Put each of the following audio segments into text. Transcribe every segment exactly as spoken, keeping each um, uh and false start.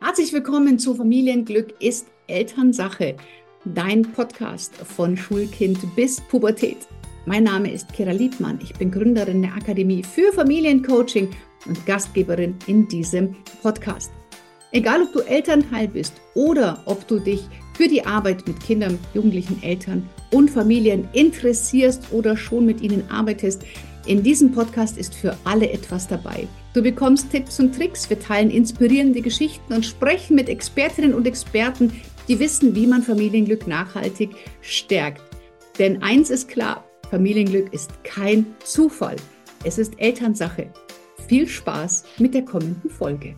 Herzlich willkommen zu Familienglück ist Elternsache, dein Podcast von Schulkind bis Pubertät. Mein Name ist Kira Liebmann, ich bin Gründerin der Akademie für Familiencoaching und Gastgeberin in diesem Podcast. Egal, ob du Elternteil bist oder ob du dich für die Arbeit mit Kindern, jugendlichen Eltern und Familien interessierst oder schon mit ihnen arbeitest, in diesem Podcast ist für alle etwas dabei. Du bekommst Tipps und Tricks, wir teilen inspirierende Geschichten und sprechen mit Expertinnen und Experten, die wissen, wie man Familienglück nachhaltig stärkt. Denn eins ist klar, Familienglück ist kein Zufall, es ist Elternsache. Viel Spaß mit der kommenden Folge.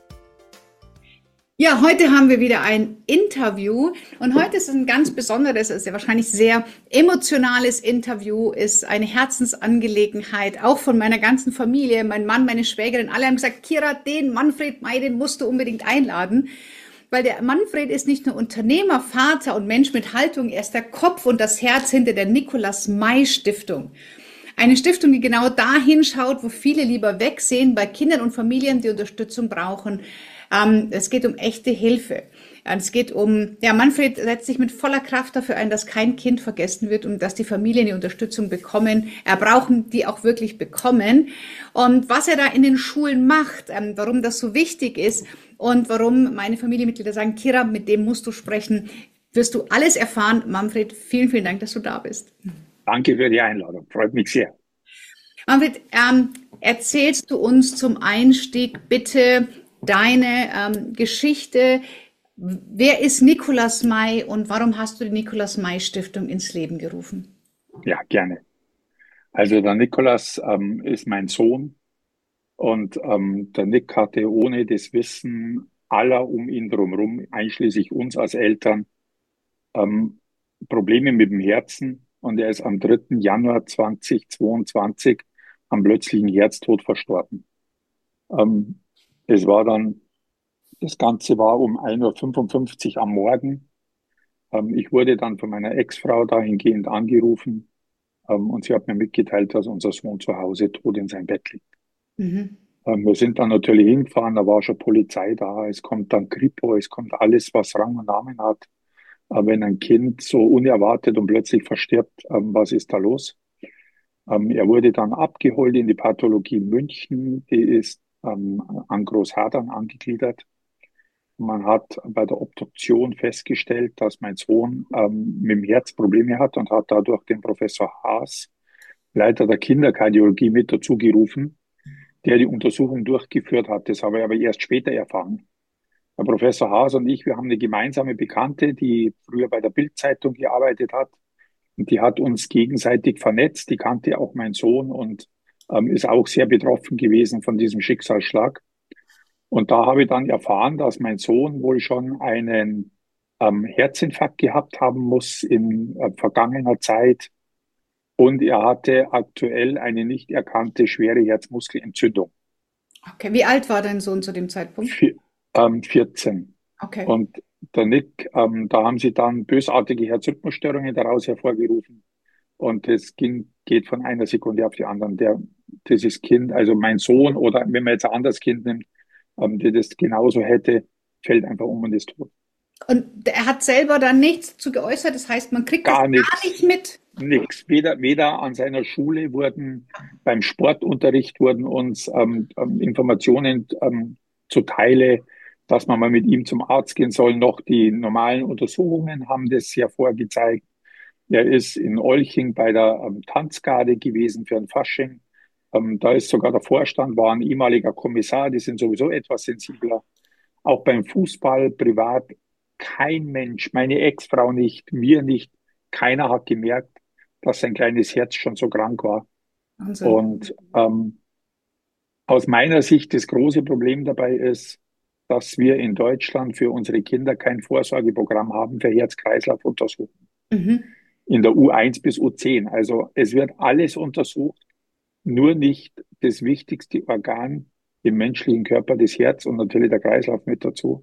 Ja, heute haben wir wieder ein Interview und heute ist es ein ganz besonderes, es ist ja wahrscheinlich sehr emotionales Interview, ist eine Herzensangelegenheit, auch von meiner ganzen Familie, mein Mann, meine Schwägerin, alle haben gesagt, Kira, den Manfred May, den musst du unbedingt einladen, weil der Manfred ist nicht nur Unternehmer, Vater und Mensch mit Haltung, er ist der Kopf und das Herz hinter der Nikolaus May Stiftung. Eine Stiftung, die genau dahin schaut, wo viele lieber wegsehen, bei Kindern und Familien, die Unterstützung brauchen. Es geht um echte Hilfe. Es geht um, ja, Manfred setzt sich mit voller Kraft dafür ein, dass kein Kind vergessen wird und dass die Familien die Unterstützung bekommen. Er brauchen die auch wirklich bekommen. Und was er da in den Schulen macht, warum das so wichtig ist und warum meine Familienmitglieder sagen, Kira, mit dem musst du sprechen, wirst du alles erfahren. Manfred, vielen, vielen Dank, dass du da bist. Danke für die Einladung. Freut mich sehr. Manfred, ähm, erzählst du uns zum Einstieg bitte deine ähm, Geschichte. Wer ist Nikolaus May und warum hast du die Nikolaus May Stiftung ins Leben gerufen? Ja, gerne. Also der Nikolaus ähm, ist mein Sohn und ähm, der Nick hatte ohne das Wissen aller um ihn drumherum, einschließlich uns als Eltern, ähm, Probleme mit dem Herzen und er ist am dritten Januar zweitausendzweiundzwanzig am plötzlichen Herztod verstorben. Ähm, es war dann Das Ganze war um ein Uhr fünfundfünfzig am Morgen. Ähm, ich wurde dann von meiner Ex-Frau dahingehend angerufen, ähm, und sie hat mir mitgeteilt, dass unser Sohn zu Hause tot in seinem Bett liegt. Mhm. Ähm, wir sind dann natürlich hingefahren, da war schon Polizei da, es kommt dann Kripo, es kommt alles, was Rang und Namen hat. Aber wenn ein Kind so unerwartet und plötzlich verstirbt, ähm, was ist da los? Ähm, er wurde dann abgeholt in die Pathologie München, die ist ähm, an Großhadern angegliedert. Man hat bei der Obduktion festgestellt, dass mein Sohn ähm, mit dem Herz Probleme hat und hat dadurch den Professor Haas, Leiter der Kinderkardiologie, mit dazu gerufen, der die Untersuchung durchgeführt hat. Das habe ich aber erst später erfahren. Der Professor Haas und ich, wir haben eine gemeinsame Bekannte, die früher bei der Bild-Zeitung gearbeitet hat. Und die hat uns gegenseitig vernetzt. Die kannte auch meinen Sohn und ähm, ist auch sehr betroffen gewesen von diesem Schicksalsschlag. Und da habe ich dann erfahren, dass mein Sohn wohl schon einen ähm, Herzinfarkt gehabt haben muss in äh, vergangener Zeit. Und er hatte aktuell eine nicht erkannte schwere Herzmuskelentzündung. Okay, wie alt war dein Sohn zu dem Zeitpunkt? Vier, ähm, vierzehn. Okay. Und der Nick, ähm, da haben sie dann bösartige Herzrhythmusstörungen daraus hervorgerufen. Und das ging, geht von einer Sekunde auf die andere. Der, dieses Kind, also mein Sohn oder wenn man jetzt ein anderes Kind nimmt, ähm, der das genauso hätte, fällt einfach um und ist tot. Und er hat selber dann nichts zu geäußert, das heißt, man kriegt das Gar gar nichts, nicht mit. nichts. Weder, weder an seiner Schule wurden, beim Sportunterricht wurden uns ähm, ähm, Informationen ähm, zuteile, dass man mal mit ihm zum Arzt gehen soll. Noch die normalen Untersuchungen haben das hervorgezeigt. Er ist in Olching bei der ähm, Tanzgarde gewesen für ein Fasching. Ähm, da ist sogar der Vorstand, war ein ehemaliger Kommissar, die sind sowieso etwas sensibler. Auch beim Fußball privat kein Mensch, meine Ex-Frau nicht, wir nicht, keiner hat gemerkt, dass sein kleines Herz schon so krank war. Wahnsinn. Und ähm, aus meiner Sicht das große Problem dabei ist, dass wir in Deutschland für unsere Kinder kein Vorsorgeprogramm haben für Herz-Kreislauf-Untersuchungen. Mhm. In der U eins bis U zehn. Also es wird alles untersucht, nur nicht das wichtigste Organ im menschlichen Körper, das Herz und natürlich der Kreislauf mit dazu.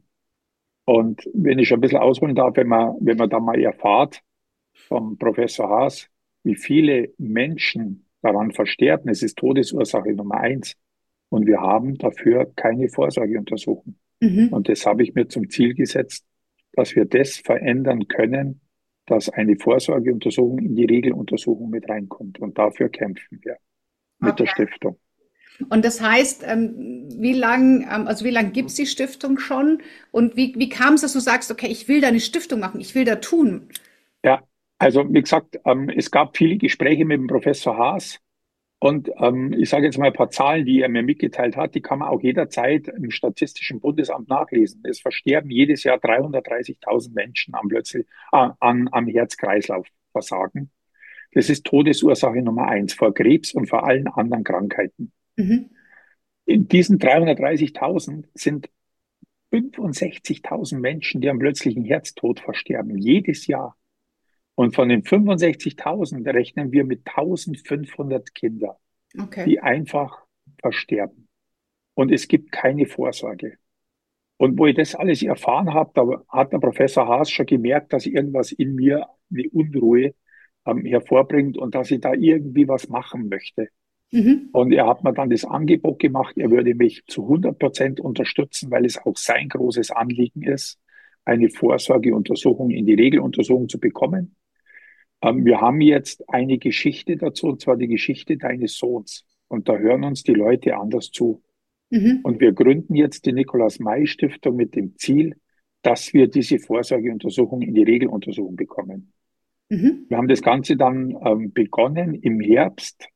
Und wenn ich ein bisschen ausholen darf, wenn man, wenn man da mal erfahrt vom Professor Haas, wie viele Menschen daran versterben, es ist Todesursache Nummer eins. Und wir haben dafür keine Vorsorgeuntersuchung. Mhm. Und das habe ich mir zum Ziel gesetzt, dass wir das verändern können, dass eine Vorsorgeuntersuchung in die Regeluntersuchung mit reinkommt. Und dafür kämpfen wir mit der Okay. Stiftung. Und das heißt, ähm, wie lang, ähm, also wie lang gibt's die Stiftung schon? Und wie, wie kam es, dass du sagst, okay, ich will da eine Stiftung machen, ich will da tun? Ja, also wie gesagt, ähm, es gab viele Gespräche mit dem Professor Haas. Und ähm, ich sage jetzt mal ein paar Zahlen, die er mir mitgeteilt hat, die kann man auch jederzeit im Statistischen Bundesamt nachlesen. Es versterben jedes Jahr dreihundertdreißigtausend Menschen am, plötzlich, äh, an, am Herz-Kreislauf-Versagen. Das ist Todesursache Nummer eins vor Krebs und vor allen anderen Krankheiten. Mhm. In diesen dreihundertdreißigtausend sind fünfundsechzigtausend Menschen, die am plötzlichen Herztod versterben, jedes Jahr. Und von den fünfundsechzigtausend rechnen wir mit eintausendfünfhundert Kinder, Okay. die einfach versterben. Und es gibt keine Vorsorge. Und wo ich das alles erfahren habe, da hat der Professor Haas schon gemerkt, dass irgendwas in mir eine Unruhe ähm, hervorbringt und dass ich da irgendwie was machen möchte. Mhm. Und er hat mir dann das Angebot gemacht, er würde mich zu hundert Prozent unterstützen, weil es auch sein großes Anliegen ist, eine Vorsorgeuntersuchung in die Regeluntersuchung zu bekommen. Ähm, wir haben jetzt eine Geschichte dazu, und zwar die Geschichte deines Sohns. Und da hören uns die Leute anders zu. Mhm. Und wir gründen jetzt die Nikolaus-May-Stiftung mit dem Ziel, dass wir diese Vorsorgeuntersuchung in die Regeluntersuchung bekommen. Mhm. Wir haben das Ganze dann ähm, begonnen im Herbst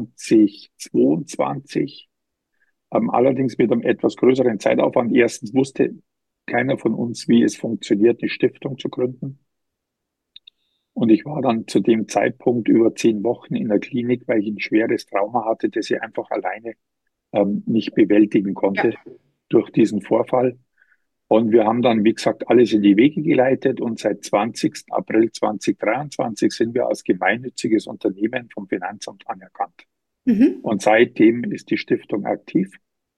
zweitausendzweiundzwanzig, ähm, allerdings mit einem etwas größeren Zeitaufwand. Erstens wusste keiner von uns, wie es funktioniert, die Stiftung zu gründen. Und ich war dann zu dem Zeitpunkt über zehn Wochen in der Klinik, weil ich ein schweres Trauma hatte, das ich einfach alleine ähm, nicht bewältigen Ja. konnte durch diesen Vorfall. Und wir haben dann, wie gesagt, alles in die Wege geleitet und seit zwanzigsten April zweitausenddreiundzwanzig sind wir als gemeinnütziges Unternehmen vom Finanzamt anerkannt. Mhm. Und seitdem ist die Stiftung aktiv.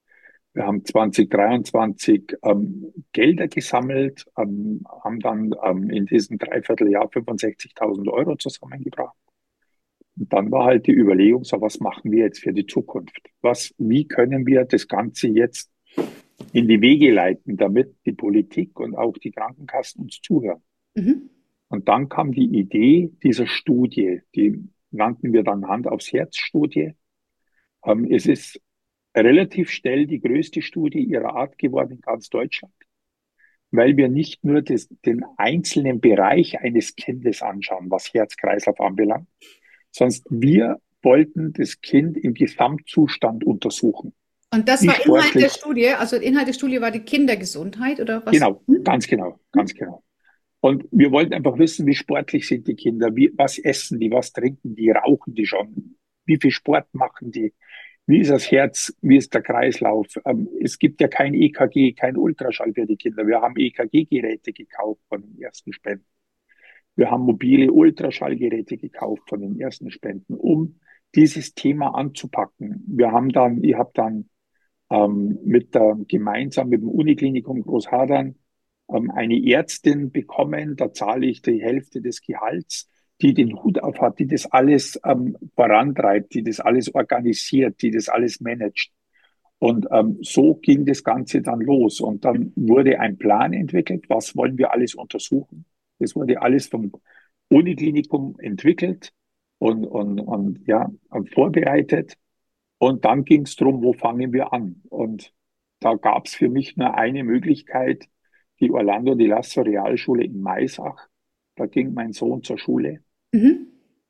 Wir haben zweitausenddreiundzwanzig ähm, Gelder gesammelt, ähm, haben dann ähm, in diesem Dreivierteljahr fünfundsechzigtausend Euro zusammengebracht. Und dann war halt die Überlegung, so was machen wir jetzt für die Zukunft? Was, wie können wir das Ganze jetzt in die Wege leiten, damit die Politik und auch die Krankenkassen uns zuhören? Mhm. Und dann kam die Idee dieser Studie, die nannten wir dann Hand aufs Herz Studie. Ähm, es ist relativ schnell die größte Studie ihrer Art geworden in ganz Deutschland, weil wir nicht nur das, den einzelnen Bereich eines Kindes anschauen, was Herz-Kreislauf anbelangt, sondern wir wollten das Kind im Gesamtzustand untersuchen. Und das Wie war Inhalt der sportlich, Studie, also Inhalt der Studie war die Kindergesundheit oder was? genau, Mhm. ganz genau, ganz genau. Und wir wollten einfach wissen, wie sportlich sind die Kinder, wie, was essen die, was trinken die, rauchen die schon, wie viel Sport machen die, wie ist das Herz, wie ist der Kreislauf. Ähm, es gibt ja kein E K G, kein Ultraschall für die Kinder. Wir haben E K G-Geräte gekauft von den ersten Spenden. Wir haben mobile Ultraschallgeräte gekauft von den ersten Spenden, um dieses Thema anzupacken. Wir haben dann, ich habe dann ähm, mit der, gemeinsam mit dem Uniklinikum Großhadern ähm, eine Ärztin bekommen, da zahle ich die Hälfte des Gehalts, die den Hut auf hat, die das alles ähm, vorantreibt, die das alles organisiert, die das alles managt. Und ähm, so ging das Ganze dann los. Und dann wurde ein Plan entwickelt, was wollen wir alles untersuchen. Das wurde alles vom Uniklinikum entwickelt und, und, und ja, vorbereitet. Und dann ging es darum, wo fangen wir an? Und da gab es für mich nur eine Möglichkeit, die Orlando di Lasso Realschule in Maisach. Da ging mein Sohn zur Schule. Mhm.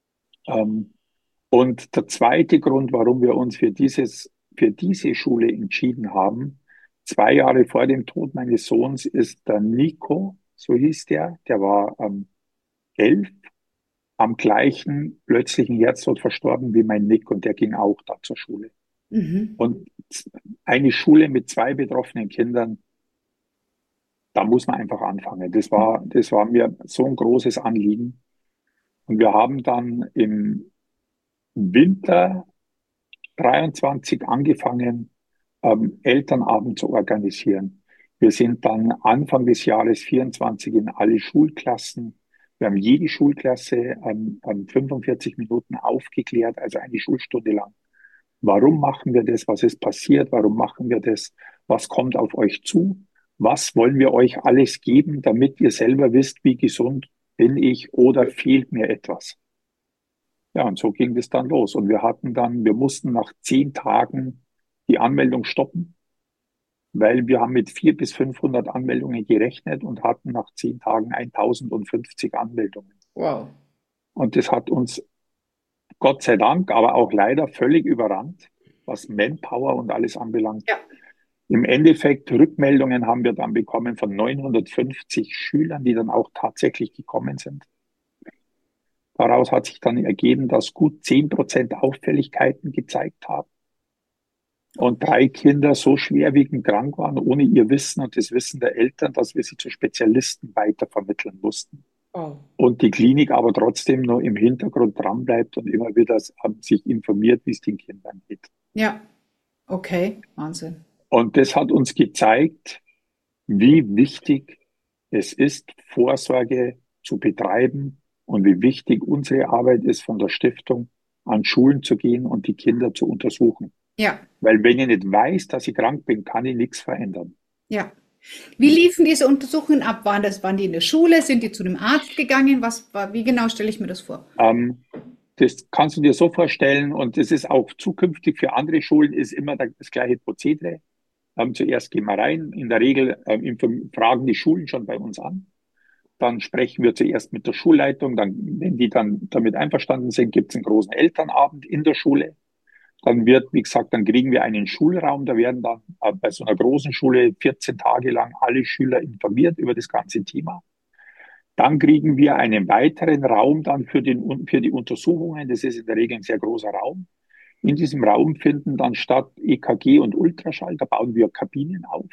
Ähm, und der zweite Grund, warum wir uns für dieses, für diese Schule entschieden haben, zwei Jahre vor dem Tod meines Sohns ist der Nico, so hieß der, der war ähm, elf, am gleichen plötzlichen Herztod verstorben wie mein Nick und der ging auch da zur Schule. Mhm. Und eine Schule mit zwei betroffenen Kindern, da muss man einfach anfangen. Das war, das war mir so ein großes Anliegen. Und wir haben dann im Winter dreiundzwanzig angefangen, ähm, Elternabend zu organisieren. Wir sind dann Anfang des Jahres vierundzwanzig in alle Schulklassen. Wir haben jede Schulklasse ähm, ähm, fünfundvierzig Minuten aufgeklärt, also eine Schulstunde lang. Warum machen wir das? Was ist passiert? Warum machen wir das? Was kommt auf euch zu? was wollen wir euch alles geben, damit ihr selber wisst, wie gesund bin ich oder fehlt mir etwas. Ja, und so ging das dann los. Und wir hatten dann, wir mussten nach zehn Tagen die Anmeldung stoppen, weil wir haben mit vierhundert bis fünfhundert Anmeldungen gerechnet und hatten nach zehn Tagen tausendfünfzig Anmeldungen. Wow. Und das hat uns Gott sei Dank, aber auch leider völlig überrannt, was Manpower und alles anbelangt. Ja. Im Endeffekt, Rückmeldungen haben wir dann bekommen von neunhundertfünfzig Schülern, die dann auch tatsächlich gekommen sind. Daraus hat sich dann ergeben, dass gut zehn Prozent Auffälligkeiten gezeigt haben und drei Kinder so schwerwiegend krank waren, ohne ihr Wissen und das Wissen der Eltern, dass wir sie zu Spezialisten weitervermitteln mussten. Oh. Und die Klinik aber trotzdem nur im Hintergrund dranbleibt und immer wieder sich informiert, wie es den Kindern geht. Ja, okay, Wahnsinn. Und das hat uns gezeigt, wie wichtig es ist, Vorsorge zu betreiben und wie wichtig unsere Arbeit ist, von der Stiftung an Schulen zu gehen und die Kinder zu untersuchen. Ja, Weil wenn ich nicht weiß, dass ich krank bin, kann ich nichts verändern. ja. Wie liefen diese Untersuchungen ab? Waren das, waren die in der Schule? Sind die zu einem Arzt gegangen? Was war, wie genau stelle ich mir das vor? Ähm, das kannst du dir so vorstellen und das ist auch zukünftig für andere Schulen ist immer das gleiche Prozedere. Ähm, zuerst gehen wir rein. In der Regel ähm, fragen die Schulen schon bei uns an. Dann sprechen wir zuerst mit der Schulleitung. Dann, wenn die dann damit einverstanden sind, gibt es einen großen Elternabend in der Schule. Dann wird, wie gesagt, dann kriegen wir einen Schulraum. Da werden dann äh, bei so einer großen Schule vierzehn Tage lang alle Schüler informiert über das ganze Thema. Dann kriegen wir einen weiteren Raum dann für, den, für die Untersuchungen. Das ist in der Regel ein sehr großer Raum. In diesem Raum finden dann statt E K G und Ultraschall. Da bauen wir Kabinen auf.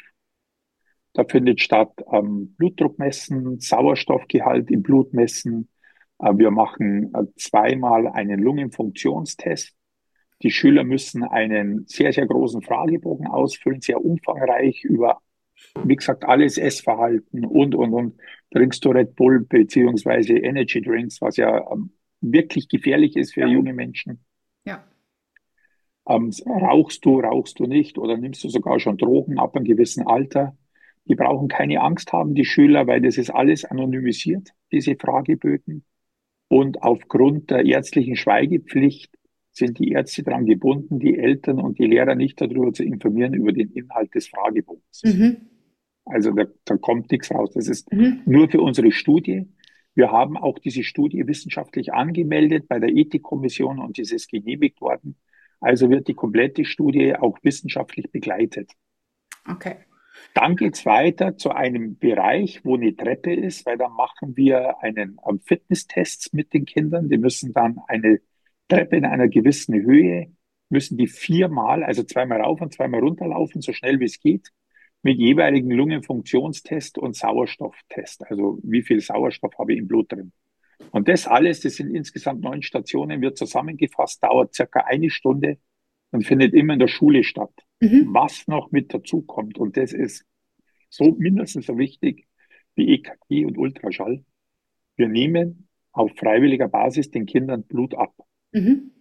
Da findet statt ähm, Blutdruck messen, Sauerstoffgehalt im Blut messen. Äh, wir machen äh, zweimal einen Lungenfunktionstest. Die Schüler müssen einen sehr, sehr großen Fragebogen ausfüllen, sehr umfangreich über, wie gesagt, alles Essverhalten und, und, und. Trinkst du Red Bull beziehungsweise Energy Drinks, was ja ähm, wirklich gefährlich ist für Ja. junge Menschen. Ja. Ähm, rauchst du, rauchst du nicht oder nimmst du sogar schon Drogen ab einem gewissen Alter? Die brauchen keine Angst haben, die Schüler, weil das ist alles anonymisiert, diese Fragebögen. Und aufgrund der ärztlichen Schweigepflicht sind die Ärzte daran gebunden, die Eltern und die Lehrer nicht darüber zu informieren, über den Inhalt des Fragebogens. Mhm. Also da, da kommt nichts raus. Das ist Mhm. nur für unsere Studie. Wir haben auch diese Studie wissenschaftlich angemeldet bei der Ethikkommission und es ist genehmigt worden. Also wird die komplette Studie auch wissenschaftlich begleitet. Okay. Dann geht's weiter zu einem Bereich, wo eine Treppe ist, weil da machen wir einen ähm, Fitnesstests mit den Kindern. Die müssen dann eine Treppe in einer gewissen Höhe, müssen die viermal, also zweimal rauf und zweimal runterlaufen, so schnell wie es geht, mit jeweiligen Lungenfunktionstest und Sauerstofftest. Also wie viel Sauerstoff habe ich im Blut drin? Und das alles, das sind insgesamt neun Stationen, wird zusammengefasst, dauert circa eine Stunde und findet immer in der Schule statt. Mhm. Was noch mit dazu kommt, und das ist so mindestens so wichtig wie E K G und Ultraschall. Wir nehmen auf freiwilliger Basis den Kindern Blut ab. Mhm.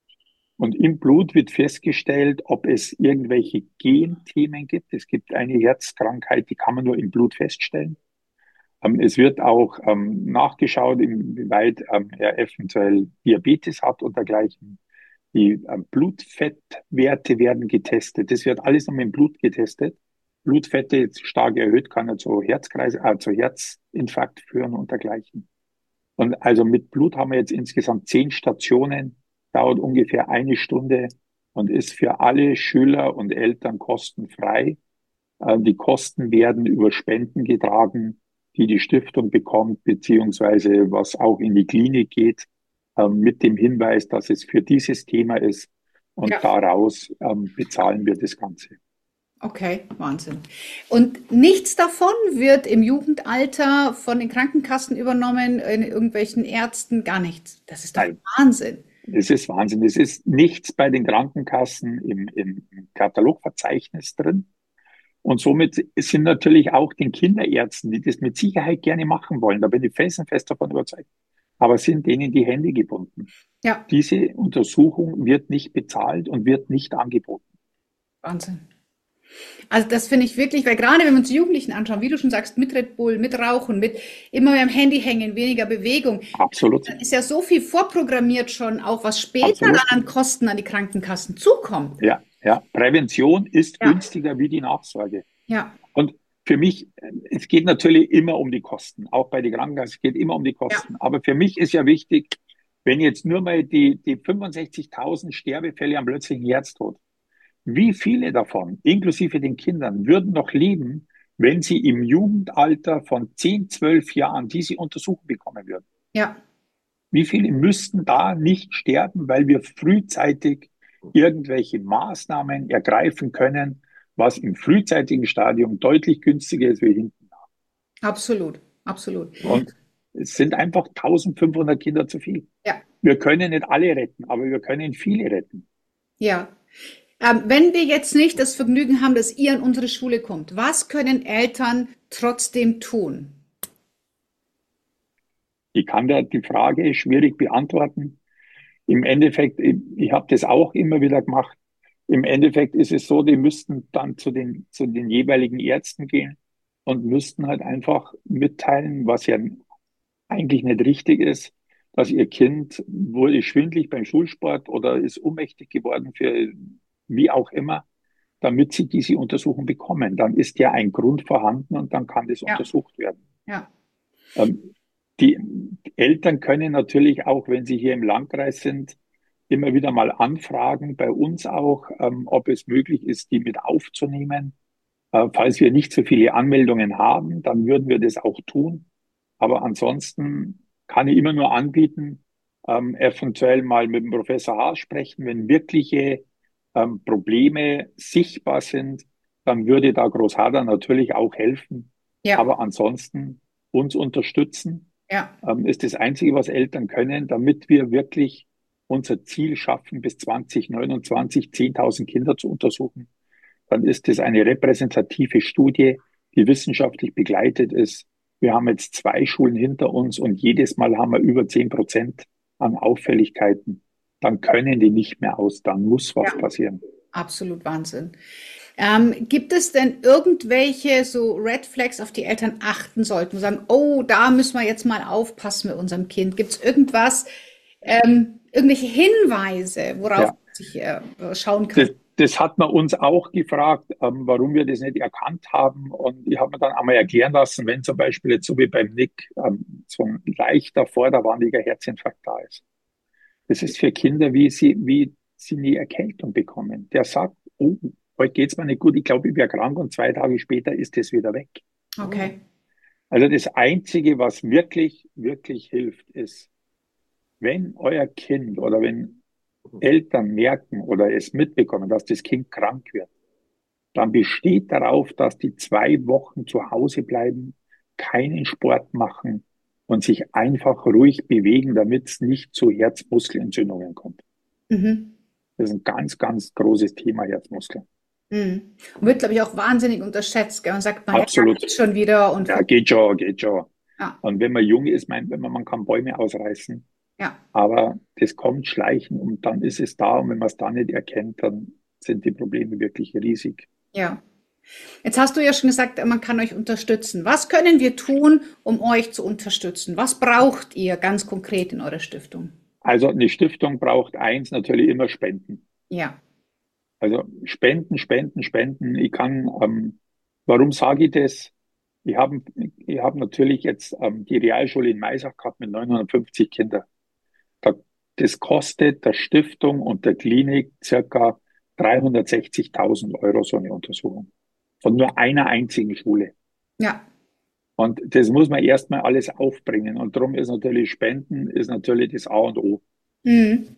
Und im Blut wird festgestellt, ob es irgendwelche Genthemen gibt. Es gibt eine Herzkrankheit, die kann man nur im Blut feststellen. Ähm, es wird auch ähm, nachgeschaut, inwieweit ähm, er eventuell Diabetes hat und dergleichen. Die ähm, Blutfettwerte werden getestet. Das wird alles noch im Blut getestet. Blutfette jetzt stark erhöht kann er zu Herzkreis, äh, zu Herzinfarkt führen und dergleichen. Und also mit Blut haben wir jetzt insgesamt zehn Stationen, dauert ungefähr eine Stunde und ist für alle Schüler und Eltern kostenfrei. Äh, die Kosten werden über Spenden getragen, die die Stiftung bekommt, beziehungsweise was auch in die Klinik geht, äh, mit dem Hinweis, dass es für dieses Thema ist. Und Ja. daraus ähm, bezahlen wir das Ganze. Okay, Wahnsinn. Und nichts davon wird im Jugendalter von den Krankenkassen übernommen, in irgendwelchen Ärzten, gar nichts. Das ist doch Nein, Wahnsinn. es ist Wahnsinn. Es ist nichts bei den Krankenkassen im, im, im Katalogverzeichnis drin. Und somit sind natürlich auch den Kinderärzten, die das mit Sicherheit gerne machen wollen, da bin ich felsenfest davon überzeugt, aber sind denen die Hände gebunden. Ja, Diese Untersuchung wird nicht bezahlt und wird nicht angeboten. Wahnsinn. Also das finde ich wirklich, weil gerade wenn wir uns die Jugendlichen anschauen, wie du schon sagst, mit Red Bull, mit Rauchen, mit immer mehr am Handy hängen, weniger Bewegung, Absolut, dann ist ja so viel vorprogrammiert schon, auch was später absolut. dann an Kosten an die Krankenkassen zukommt. Ja, ja. Prävention ist Ja, günstiger wie die Nachsorge. ja, Und für mich, äh, es geht natürlich immer um die Kosten, auch bei den Krankenkassen, es geht immer um die ja, Kosten. Aber für mich ist ja wichtig, wenn jetzt nur mal die, die fünfundsechzigtausend Sterbefälle am plötzlichen Herztod, wie viele davon, inklusive den Kindern, würden noch leben, wenn sie im Jugendalter von zehn, zwölf Jahren diese Untersuchung bekommen würden? ja, Wie viele müssten da nicht sterben, weil wir frühzeitig irgendwelche Maßnahmen ergreifen können, was im frühzeitigen Stadium deutlich günstiger ist wie hinten. absolut, absolut. Und es sind einfach eintausendfünfhundert Kinder zu viel. Ja, Wir können nicht alle retten, aber wir können viele retten. ja. Ähm, wenn wir jetzt nicht das Vergnügen haben, dass ihr an unsere Schule kommt, was können Eltern trotzdem tun? Ich kann da die Frage schwierig beantworten. Im Endeffekt, ich, ich habe das auch immer wieder gemacht. Im Endeffekt ist es so, die müssten dann zu den, zu den jeweiligen Ärzten gehen und müssten halt einfach mitteilen, was ja eigentlich nicht richtig ist, dass ihr Kind wurde schwindlig beim Schulsport oder ist ohnmächtig geworden für wie auch immer, damit sie diese Untersuchung bekommen. Dann ist ja ein Grund vorhanden und dann kann das Ja, untersucht werden. ja, Ähm, die Eltern können natürlich auch, wenn sie hier im Landkreis sind, immer wieder mal anfragen, bei uns auch, ähm, ob es möglich ist, die mit aufzunehmen. Äh, falls wir nicht so viele Anmeldungen haben, dann würden wir das auch tun. Aber ansonsten kann ich immer nur anbieten, ähm, eventuell mal mit dem Professor Haas sprechen, wenn wirkliche ähm, Probleme sichtbar sind, dann würde da Großharder natürlich auch helfen. ja, Aber ansonsten uns unterstützen ja, ähm, ist das Einzige, was Eltern können, damit wir wirklich unser Ziel schaffen, bis zwanzig neunundzwanzig zehntausend Kinder zu untersuchen. Dann ist es eine repräsentative Studie, die wissenschaftlich begleitet ist. Wir haben jetzt zwei Schulen hinter uns und jedes Mal haben wir über zehn Prozent an Auffälligkeiten. Dann können die nicht mehr aus, dann muss ja, was passieren. absolut Wahnsinn. Ähm, gibt es denn irgendwelche so Red Flags, auf die Eltern achten sollten und sagen, oh, da müssen wir jetzt mal aufpassen mit unserem Kind? Gibt es irgendwas, ähm, irgendwelche Hinweise, worauf Ja, man sich äh, schauen kann? das, das hat man uns auch gefragt, ähm, warum wir das nicht erkannt haben. Und ich habe mir dann einmal erklären lassen, wenn zum Beispiel jetzt so wie beim Nick ähm, so ein leichter vorderwandiger Herzinfarkt da ist. Das ist für Kinder, wie sie, wie sie eine Erkältung bekommen. Der sagt, oh, heute geht's mir nicht gut, ich glaube, ich wäre krank und zwei Tage später ist es wieder weg. Okay. Also das Einzige, was wirklich, wirklich hilft, ist, wenn euer Kind oder wenn Eltern merken oder es mitbekommen, dass das Kind krank wird, dann besteht darauf, dass die zwei Wochen zu Hause bleiben, keinen Sport machen und sich einfach ruhig bewegen, damit es nicht zu Herzmuskelentzündungen kommt. Mhm. Das ist ein ganz, ganz großes Thema, Herzmuskeln. Mhm. Und wird, glaube ich, auch wahnsinnig unterschätzt. Gell? Man sagt, man ja, Absolut. geht schon wieder und Ja, geht schon, geht schon. ja, Und wenn man jung ist, meint man, man kann Bäume ausreißen. ja, Aber das kommt schleichen und dann ist es da. Und wenn man es da nicht erkennt, dann sind die Probleme wirklich riesig. ja. Jetzt hast du ja schon gesagt, man kann euch unterstützen. Was können wir tun, um euch zu unterstützen? Was braucht ihr ganz konkret in eurer Stiftung? Also eine Stiftung braucht eins natürlich immer Spenden. Ja. Also Spenden, Spenden, Spenden. Ich kann, ähm, warum sage ich das? Ich habe ich hab natürlich jetzt ähm, die Realschule in Maisach gehabt mit neunhundertfünfzig Kindern. Da, das kostet der Stiftung und der Klinik circa dreihundertsechzigtausend Euro so eine Untersuchung. Von nur einer einzigen Schule. Ja. Und das muss man erstmal alles aufbringen. Und darum ist natürlich Spenden, ist natürlich das A und O. Mhm.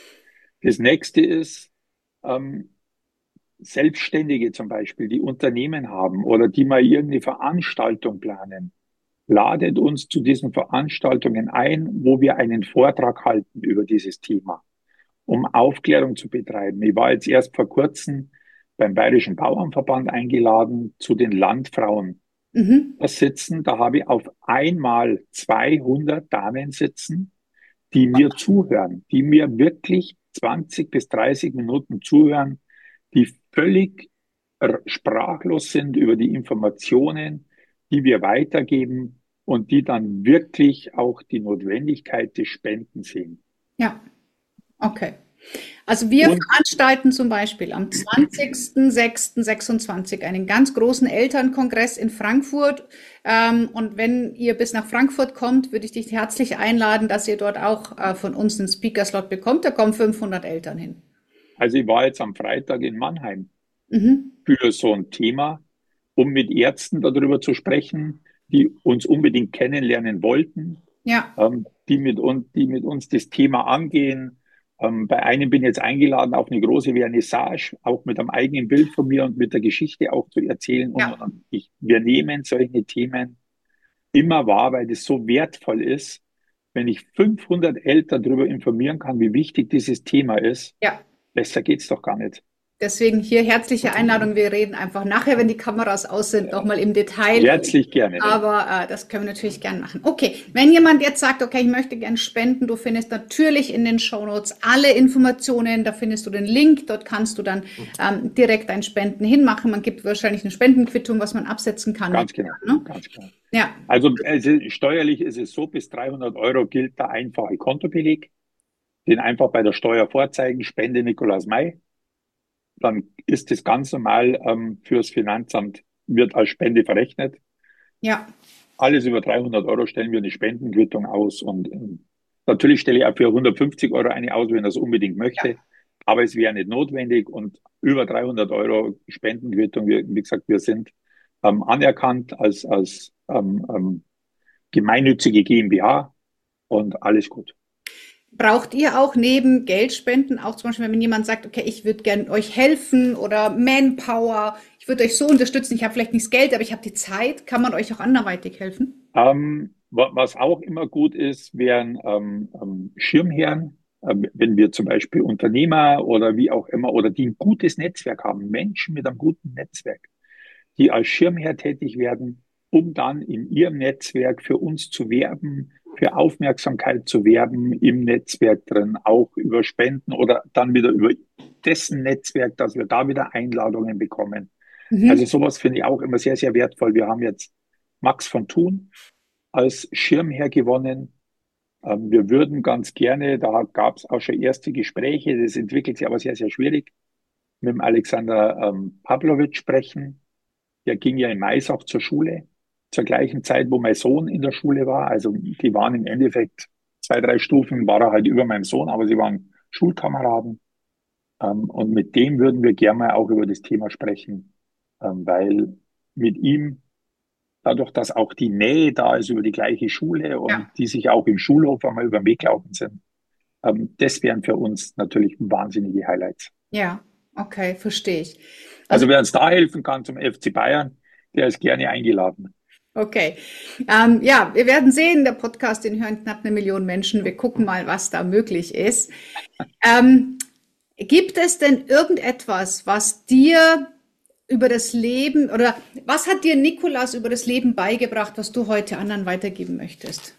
Das nächste ist, ähm, Selbstständige zum Beispiel, die Unternehmen haben oder die mal irgendeine Veranstaltung planen, ladet uns zu diesen Veranstaltungen ein, wo wir einen Vortrag halten über dieses Thema, um Aufklärung zu betreiben. Ich war jetzt erst vor kurzem beim Bayerischen Bauernverband eingeladen zu den Landfrauen. Mhm. Da sitzen, da habe ich auf einmal zweihundert Damen sitzen, die mir zuhören, die mir wirklich zwanzig bis dreißig Minuten zuhören, die völlig r- sprachlos sind über die Informationen, die wir weitergeben und die dann wirklich auch die Notwendigkeit des Spenden sehen. Ja, okay. Also wir Und veranstalten zum Beispiel am zwanzigsten sechsten sechsundzwanzig einen ganz großen Elternkongress in Frankfurt. Ähm, und wenn ihr bis nach Frankfurt kommt, würde ich dich herzlich einladen, dass ihr dort auch äh, von uns einen Speaker-Slot bekommt. Da kommen fünfhundert Eltern hin. also ich war jetzt am Freitag in Mannheim Mhm. für so ein Thema, um mit Ärzten darüber zu sprechen, die uns unbedingt kennenlernen wollten, Ja, ähm, die mit uns, die mit uns das Thema angehen. Ähm, bei einem bin ich jetzt eingeladen auf eine große Vernissage, auch mit einem eigenen Bild von mir und mit der Geschichte auch zu erzählen. Und, ja, und ich, wir nehmen solche Themen immer wahr, weil das so wertvoll ist. Wenn ich fünfhundert Eltern darüber informieren kann, wie wichtig dieses Thema ist, ja. besser geht's doch gar nicht. Deswegen hier herzliche Einladung. Wir reden einfach nachher, wenn die Kameras aus sind, nochmal im Detail. Herzlich gerne. Aber äh, das können wir natürlich gern machen. Okay, wenn jemand jetzt sagt, okay, ich möchte gern spenden, du findest natürlich in den Shownotes alle Informationen, da findest du den Link, dort kannst du dann ähm, direkt ein Spenden hinmachen. Man gibt wahrscheinlich eine Spendenquittung, was man absetzen kann. Ganz genau, Ne? ganz genau. Ja, Also, also steuerlich ist es so, bis dreihundert Euro gilt der einfache Kontobeleg. Den einfach bei der Steuer vorzeigen, Spende Nikolaus May. Dann ist das ganz normal ähm, fürs Finanzamt, wird als Spende verrechnet. ja, Alles über dreihundert Euro stellen wir eine Spendenquittung aus. Und ähm, natürlich stelle ich auch für hundertfünfzig Euro eine aus, wenn er es unbedingt möchte. Aber es wäre nicht notwendig. Und über dreihundert Euro Spendenquittung, wir, wie gesagt, wir sind ähm, anerkannt als, als ähm, ähm, gemeinnützige GmbH und alles gut. braucht ihr auch neben Geldspenden auch zum Beispiel, wenn jemand sagt, okay, ich würde gern euch helfen oder Manpower, ich würde euch so unterstützen, ich habe vielleicht nicht das Geld, aber ich habe die Zeit, kann man euch auch anderweitig helfen? Ähm, wa- was auch immer gut ist, wären ähm, ähm, Schirmherren, ähm, wenn wir zum Beispiel Unternehmer oder wie auch immer oder die ein gutes Netzwerk haben, Menschen mit einem guten Netzwerk, die als Schirmherr tätig werden, um dann in ihrem Netzwerk für uns zu werben, für Aufmerksamkeit zu werben im Netzwerk drin, auch über Spenden oder dann wieder über dessen Netzwerk, dass wir da wieder Einladungen bekommen. Also Mhm. sowas finde ich auch immer sehr, sehr wertvoll. Wir haben jetzt Max von Thun als Schirmherr gewonnen. Ähm, wir würden ganz gerne, da gab es auch schon erste Gespräche, das entwickelt sich aber sehr, sehr schwierig, mit dem Alexander ähm, Pavlovic sprechen. Der ging ja in Mais auch zur Schule, zur gleichen Zeit, wo mein Sohn in der Schule war. Also die waren im Endeffekt zwei, drei Stufen, war er halt über meinem Sohn, aber sie waren Schulkameraden. Ähm, und mit dem würden wir gerne mal auch über das Thema sprechen, ähm, weil mit ihm dadurch, dass auch die Nähe da ist über die gleiche Schule und Ja, die sich auch im Schulhof einmal über den Weg laufen sind, ähm, das wären für uns natürlich wahnsinnige Highlights. ja, okay, verstehe ich. Also Also wer uns da helfen kann zum F C Bayern, der ist gerne eingeladen. okay. Ähm, ja, wir werden sehen, der Podcast, den hören knapp eine Million Menschen. Wir gucken mal, was da möglich ist. Ähm, gibt es denn irgendetwas, was dir über das Leben oder was hat dir Nikolas über das Leben beigebracht, was du heute anderen weitergeben möchtest?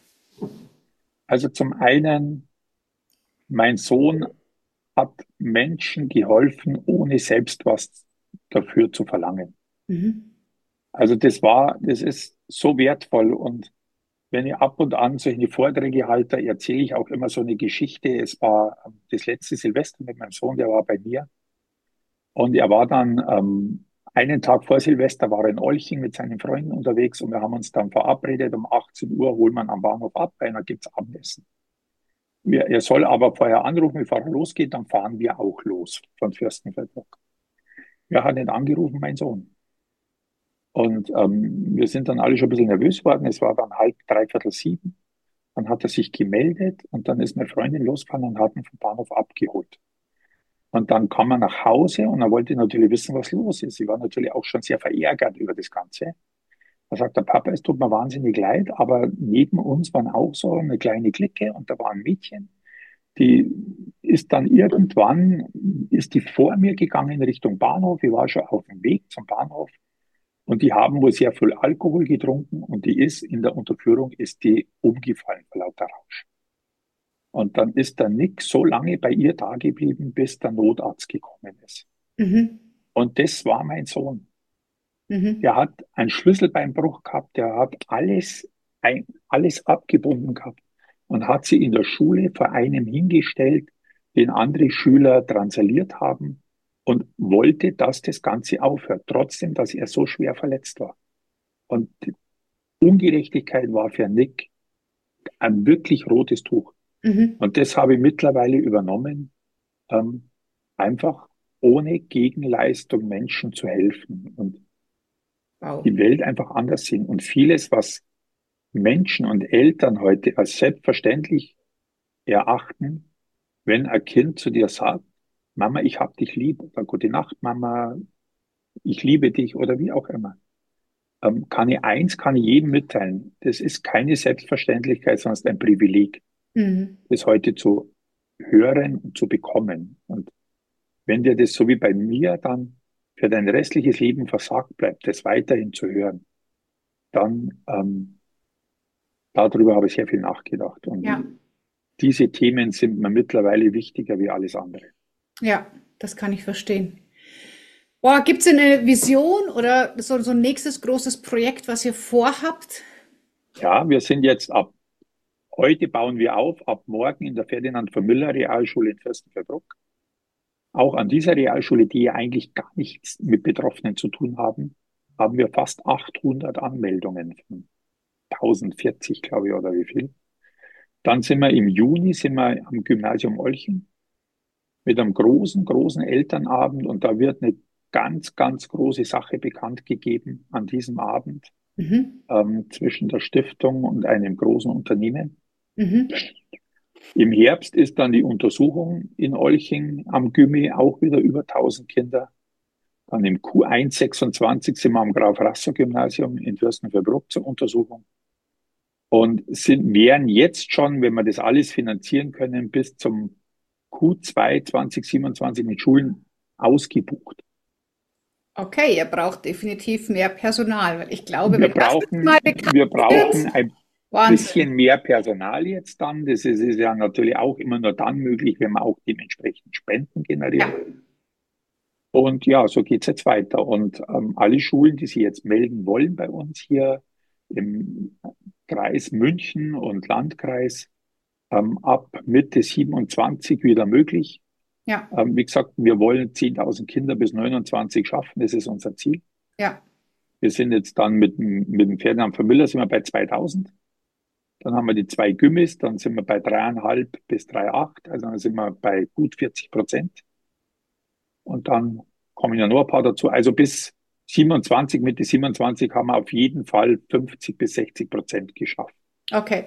Also zum einen, mein Sohn hat Menschen geholfen, ohne selbst was dafür zu verlangen. Mhm. Also das war, das ist so wertvoll und wenn ich ab und an solche Vorträge halte, erzähle ich auch immer so eine Geschichte. Es war ähm, das letzte Silvester mit meinem Sohn, der war bei mir. Und er war dann ähm, einen Tag vor Silvester, war er in Olching mit seinen Freunden unterwegs und wir haben uns dann verabredet, um achtzehn Uhr holt man am Bahnhof ab, weil da gibt's Abendessen. Wir, er soll aber vorher anrufen, bevor er losgeht, dann fahren wir auch los von Fürstenfeldbruck. Er hat nicht angerufen, mein Sohn. Und ähm, wir sind dann alle schon ein bisschen nervös geworden. Es war dann halb, dreiviertel sieben. Dann hat er sich gemeldet und dann ist meine Freundin losgefahren und hat ihn vom Bahnhof abgeholt. Und dann kam er nach Hause und er wollte natürlich wissen, was los ist. Sie war natürlich auch schon sehr verärgert über das Ganze. Da sagt der Papa, es tut mir wahnsinnig leid, aber neben uns waren auch so eine kleine Clique und da war ein Mädchen, die ist dann irgendwann, ist die vor mir gegangen Richtung Bahnhof. Ich war schon auf dem Weg zum Bahnhof und die haben wohl sehr viel Alkohol getrunken und die ist in der Unterführung, ist die umgefallen vor lauter Rausch. Und dann ist der Nick so lange bei ihr da geblieben, bis der Notarzt gekommen ist. Mhm. Und das war mein Sohn. Mhm. Der hat einen Schlüsselbeinbruch gehabt, der hat alles, ein, alles abgebunden gehabt und hat sie in der Schule vor einem hingestellt, den andere Schüler drangsaliert haben und wollte, dass das Ganze aufhört, trotzdem, dass er so schwer verletzt war. Und die Ungerechtigkeit war für Nick ein wirklich rotes Tuch. Mhm. Und das habe ich mittlerweile übernommen, ähm, einfach ohne Gegenleistung Menschen zu helfen und Wow. die Welt einfach anders sehen. Und vieles, was Menschen und Eltern heute als selbstverständlich erachten, wenn ein Kind zu dir sagt, Mama, ich hab dich lieb, oder Gute Nacht, Mama, ich liebe dich oder wie auch immer. Ähm, kann ich eins, kann ich jedem mitteilen. Das ist keine Selbstverständlichkeit, sondern es ist ein Privileg, Mhm. das heute zu hören und zu bekommen. Und wenn dir das so wie bei mir dann für dein restliches Leben versagt bleibt, das weiterhin zu hören, dann ähm, darüber habe ich sehr viel nachgedacht. Ja, Und diese Themen sind mir mittlerweile wichtiger wie alles andere. ja, das kann ich verstehen. Boah, gibt's denn eine Vision oder so, so ein nächstes großes Projekt, was ihr vorhabt? Ja, wir sind jetzt ab heute bauen wir auf, ab morgen in der Ferdinand von Müller Realschule in Fürstenfeldbruck. Auch an dieser Realschule, die ja eigentlich gar nichts mit Betroffenen zu tun haben, haben wir fast achthundert Anmeldungen von tausendvierzig, glaube ich, oder wie viel. Dann sind wir im Juni sind wir am Gymnasium Olching mit einem großen, großen Elternabend und da wird eine ganz, ganz große Sache bekannt gegeben an diesem Abend Mhm. ähm, zwischen der Stiftung und einem großen Unternehmen. Mhm. Im Herbst ist dann die Untersuchung in Olching am Gymi, auch wieder über tausend Kinder. Dann im Q eins sechsundzwanzig sind wir am Graf-Rasser-Gymnasium in Fürstenfeldbruck zur Untersuchung und sind, wären jetzt schon, wenn wir das alles finanzieren können, bis zum Q zwei zweitausendsiebenundzwanzig mit Schulen ausgebucht. Okay, ihr braucht definitiv mehr Personal, weil ich glaube, Wir wenn das jetzt mal brauchen, bekannt wir wird, brauchen ein Wahnsinn. bisschen mehr Personal jetzt dann. Das ist, ist ja natürlich auch immer nur dann möglich, wenn man auch dementsprechend Spenden Ja, generiert. Und ja, so geht's jetzt weiter. Und ähm, alle Schulen, die sich jetzt melden wollen bei uns hier im Kreis München und Landkreis, ähm, ab Mitte siebenundzwanzig wieder möglich. ja, Ähm, wie gesagt, wir wollen zehntausend Kinder bis neunundzwanzig schaffen. Das ist unser Ziel. ja. Wir sind jetzt dann mit, dem- mit dem Ferdinand von Müller sind wir bei zweitausend. Dann haben wir die zwei Gymmis, dann sind wir bei dreieinhalb bis drei Komma acht. Also dann sind wir bei gut vierzig Prozent. Und dann kommen ja noch ein paar dazu. Also bis siebenundzwanzig, Mitte siebenundzwanzig haben wir auf jeden Fall fünfzig bis sechzig Prozent geschafft. Okay.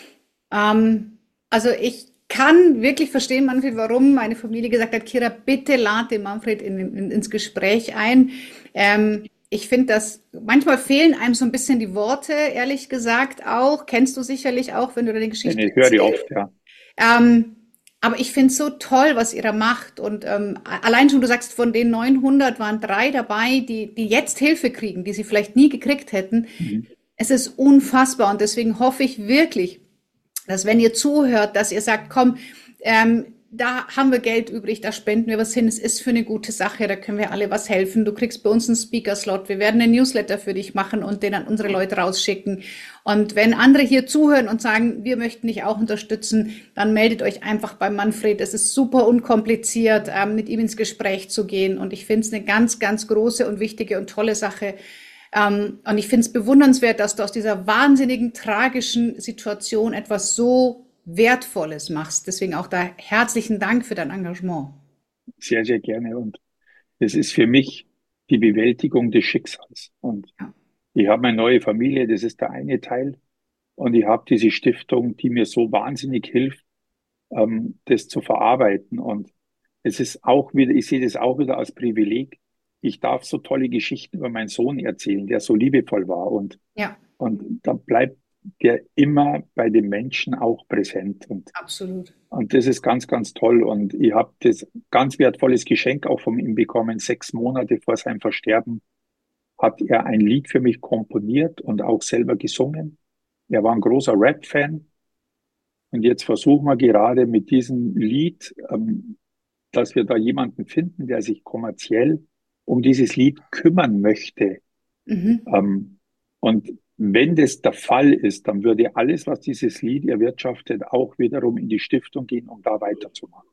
Ähm, also ich kann wirklich verstehen, Manfred, warum meine Familie gesagt hat, Kira, bitte lade den Manfred in, in, ins Gespräch ein. Ähm, ich finde, dass manchmal fehlen einem so ein bisschen die Worte, ehrlich gesagt auch. Kennst du sicherlich auch, wenn du deine Denn Geschichte ich höre die erzählst. oft, ja. Ähm, aber ich finde es so toll, was ihr da macht. Und ähm, allein schon, du sagst, von den neunhundert waren drei dabei, die, die jetzt Hilfe kriegen, die sie vielleicht nie gekriegt hätten. Mhm. Es ist unfassbar. Und deswegen hoffe ich wirklich, dass wenn ihr zuhört, dass ihr sagt, komm, ähm, da haben wir Geld übrig, da spenden wir was hin, es ist für eine gute Sache, da können wir alle was helfen. Du kriegst bei uns einen Speaker-Slot, wir werden einen Newsletter für dich machen und den an unsere Leute rausschicken. Und wenn andere hier zuhören und sagen, wir möchten dich auch unterstützen, dann meldet euch einfach bei Manfred. Es ist super unkompliziert, ähm, mit ihm ins Gespräch zu gehen. Und ich finde es eine ganz, ganz große und wichtige und tolle Sache. Ähm, und ich finde es bewundernswert, dass du aus dieser wahnsinnigen, tragischen Situation etwas so Wertvolles machst. Deswegen auch da herzlichen Dank für dein Engagement. Sehr, sehr gerne. Und es ist für mich die Bewältigung des Schicksals. Und Ja, ich habe meine neue Familie, das ist der eine Teil. Und ich habe diese Stiftung, die mir so wahnsinnig hilft, ähm, das zu verarbeiten. Und es ist auch wieder, ich sehe das auch wieder als Privileg. Ich darf so tolle Geschichten über meinen Sohn erzählen, der so liebevoll war. Und, ja, und da bleibt der immer bei den Menschen auch präsent. Und, absolut. und das ist ganz, ganz toll. Und ich habe das ganz wertvolles Geschenk auch von ihm bekommen. Sechs Monate vor seinem Versterben hat er ein Lied für mich komponiert und auch selber gesungen. Er war ein großer Rap-Fan. Und jetzt versuchen wir gerade mit diesem Lied, ähm, dass wir da jemanden finden, der sich kommerziell um dieses Lied kümmern möchte. Mhm. Ähm, und wenn das der Fall ist, dann würde alles, was dieses Lied erwirtschaftet, auch wiederum in die Stiftung gehen, um da weiterzumachen.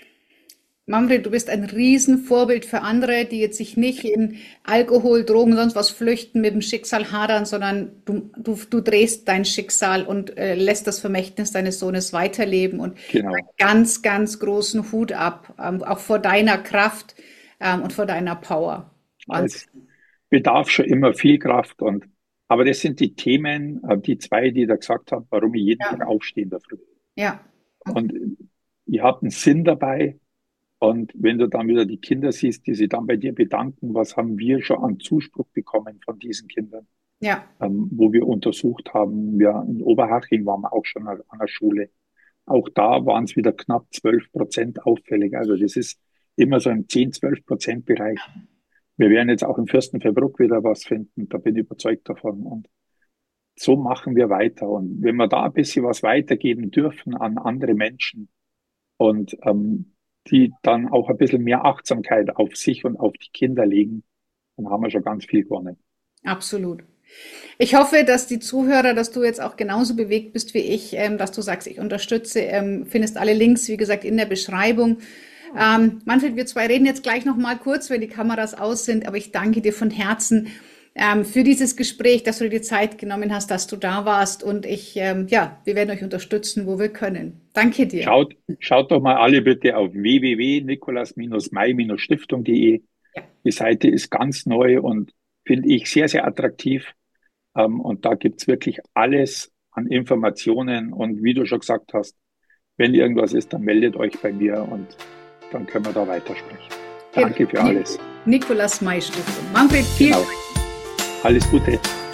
Manfred, du bist ein Riesenvorbild für andere, die jetzt sich nicht in Alkohol, Drogen, sonst was flüchten, mit dem Schicksal hadern, sondern du, du, du drehst dein Schicksal und äh, lässt das Vermächtnis deines Sohnes weiterleben und Genau. ganz, ganz großen Hut ab, ähm, auch vor deiner Kraft ähm, und vor deiner Power. Wahnsinn. Es bedarf schon immer viel Kraft und, aber das sind die Themen, äh, die zwei, die ich da gesagt habe, warum ich jeden Tag Ja, aufstehe in der Früh. ja, Und ihr habt einen Sinn dabei. Und wenn du dann wieder die Kinder siehst, die sich dann bei dir bedanken, was haben wir schon an Zuspruch bekommen von diesen Kindern, ja, ähm, wo wir untersucht haben. Wir in Oberhaching waren wir auch schon an der Schule. Auch da waren es wieder knapp zwölf Prozent auffällig. Also das ist immer so im zehn, zwölf Prozent Bereich. Wir werden jetzt auch im Fürstenfeldbruck wieder was finden, da bin ich überzeugt davon. Und so machen wir weiter. Und wenn wir da ein bisschen was weitergeben dürfen an andere Menschen und ähm, die dann auch ein bisschen mehr Achtsamkeit auf sich und auf die Kinder legen, dann haben wir schon ganz viel gewonnen. absolut. Ich hoffe, dass die Zuhörer, dass du jetzt auch genauso bewegt bist wie ich, ähm, dass du sagst, ich unterstütze, ähm, findest alle Links, wie gesagt, in der Beschreibung. Ähm, Manfred, wir zwei reden jetzt gleich noch mal kurz, wenn die Kameras aus sind, aber ich danke dir von Herzen ähm, für dieses Gespräch, dass du dir die Zeit genommen hast, dass du da warst und ich, ähm, ja, wir werden euch unterstützen, wo wir können. Danke dir. Schaut, schaut doch mal alle bitte auf w w w punkt nikolaus mai stiftung punkt de. Ja, Die Seite ist ganz neu und finde ich sehr, sehr attraktiv. Ähm, und da gibt's wirklich alles an Informationen. Und wie du schon gesagt hast, wenn irgendwas ist, dann meldet euch bei mir und dann können wir da weitersprechen. genau. Danke für alles. Nikolaus May Stiftung. Manfred, vielen Genau. Alles Gute.